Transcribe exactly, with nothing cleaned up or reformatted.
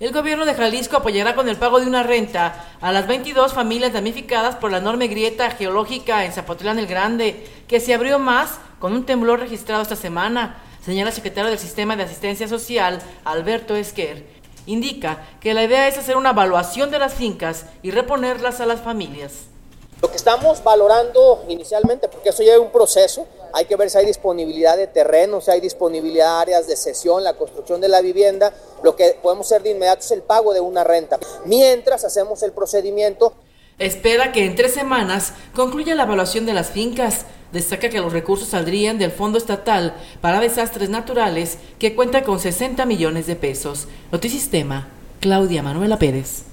El gobierno de Jalisco apoyará con el pago de una renta a las veintidós familias damnificadas por la enorme grieta geológica en Zapotlán el Grande, que se abrió más con un temblor registrado esta semana, señala el secretario del Sistema de Asistencia Social, Alberto Esquer. Indica que la idea es hacer una evaluación de las fincas y reponerlas a las familias. Lo que estamos valorando inicialmente, porque eso ya es un proceso, hay que ver si hay disponibilidad de terreno, si hay disponibilidad de áreas de cesión, la construcción de la vivienda. Lo que podemos hacer de inmediato es el pago de una renta, mientras hacemos el procedimiento. Espera que en tres semanas concluya la evaluación de las fincas. Destaca que los recursos saldrían del Fondo Estatal para Desastres Naturales, que cuenta con sesenta millones de pesos. Notisistema, Claudia Manuela Pérez.